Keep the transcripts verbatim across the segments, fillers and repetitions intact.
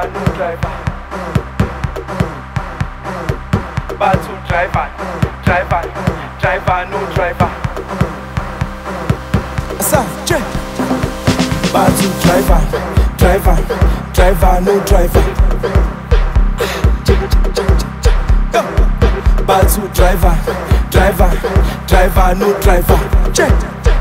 driver, no driver. Battle driver, driver, driver, no driver. Asa, check. Battle driver, driver, driver, no driver. Battle driver, driver, driver, no driver. Check.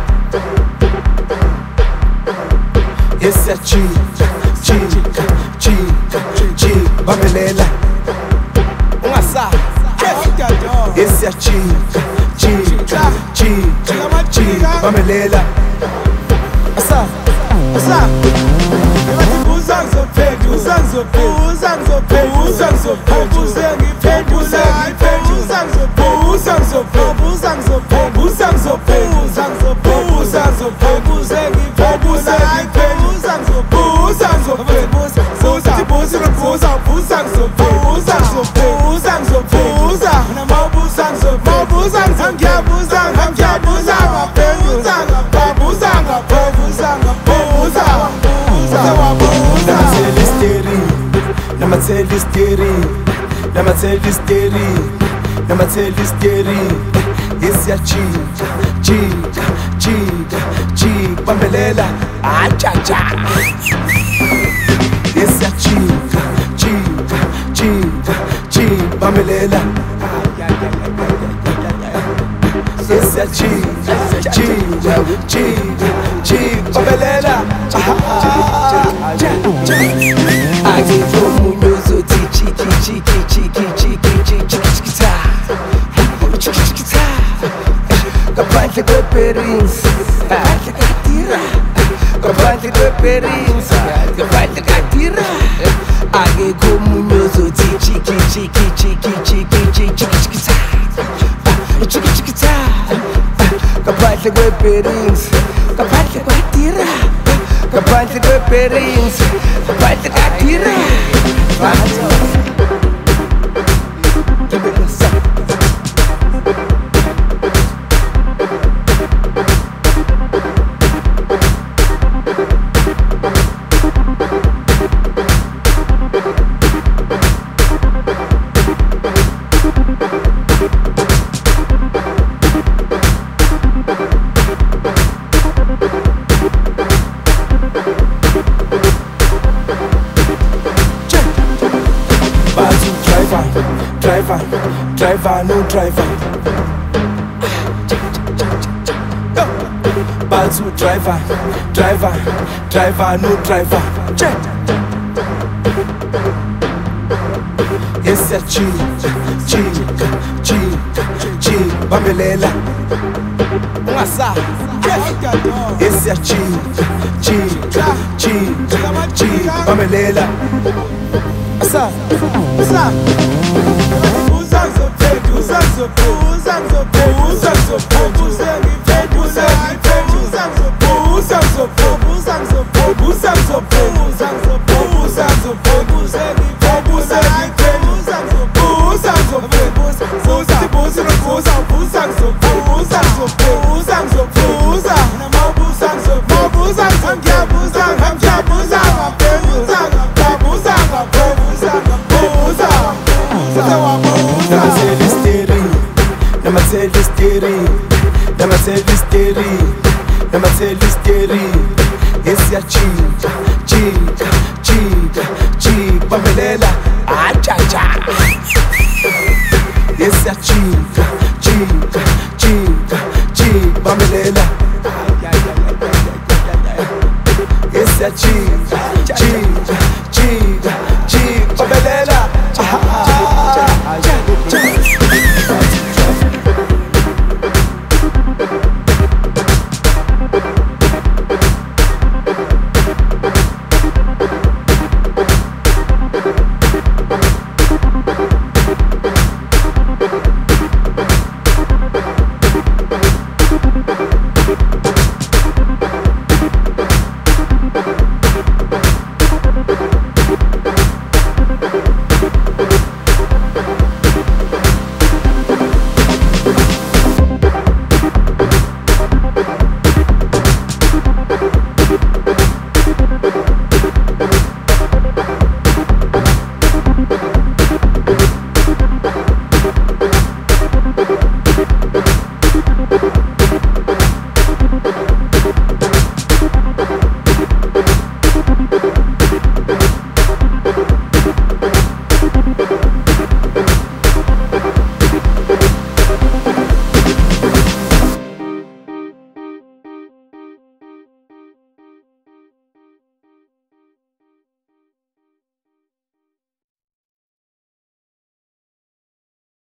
Yes, a G, G, G, G, Bamelela. Ungasa. Yes, a G, G, G, G, Bamelela. Asa, asa. Uzangizophela, uzangizophela, uzangizophela, uzangizophela, uzangiphela, uzangizophela, uzangizophela, uzangizophela, uzangizophela, uzangizophela, uzangizophela, uzangiphela, uzangiphela, uzangizophela, uzangizophela, buza, buza, ngizophela, uzangizophela, uzangizophela, uza, namabuza, ngizophela, buza, ngiyabuza, ngiyabuza, ngaphenduza, ngabuza, ngaphenduza, ngaphenduza, buza. I'ma tell this theory, I'ma tell this theory, I'ma tell this theory. Yes, ya G, G, G, G, Bamelela, ah cha cha. Yes, ya G, G, G, G, Bamelela. Yes, ya G, G, G, G, Bamelela. I get from Munyozo, Tichi, Tichi, Tichi, Tichi, Tichi, Tichi, Tichi, Tichi, Capante de perins, Capante de tira, Capante de perins, Capante de tira. I get from Munyozo, Tichi, Tichi, Tichi, Tichi, Tichi, Tichi, Tichi, Tichi, Capante de perins, Capante de tira. Capante de perins, capante de tira. Driver, driver, no driver. Battle driver, driver, driver, no driver. Check. Yes, a G, G, G, G, Bamelela. Ungasa. Yes, a G, G, G, G, Bamelela. Asa, asa. Uzangizophela, uzangizophela, uzangizophela, uzangizophela, uzangiphela, uzangiphela, uzangizophela, uzangizophela, uzangizophela, uzangizophela, uzangizophela, uzangiphela, uzangiphela, uzangizophela, buza, buza, buza, uzangizophela, uzangizophela, uzangizophela, uza, namabuza, ngizobuza, ngiyabuza, ngiyabuza, ngaphenduza, ngabuza, ngaphenduza, ngabuza, buza. I'ma tell this theory, I'ma tell this theory, I'ma tell this theory, I'ma tell this theory. Yes, ya G, G, G, G, Bamelela, ah cha cha. Yes, ya G, G, G, G, Bamelela. Yes, ya G.